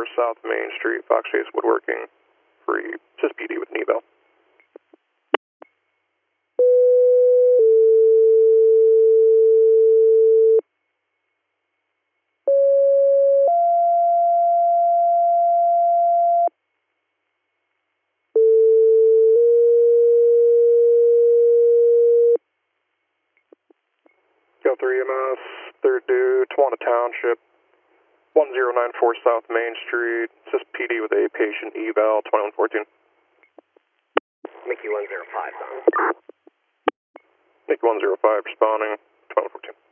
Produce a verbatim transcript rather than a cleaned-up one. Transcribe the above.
South Main Street, Fox Chase Woodworking, free S I S P D with an eval. Go three M S, third due, Tawana Township, one zero nine four South Main Street, S I S P D with a patient eval, twenty-one fourteen. Mickey one zero five, son. Mickey one zero five responding, twenty-one fourteen.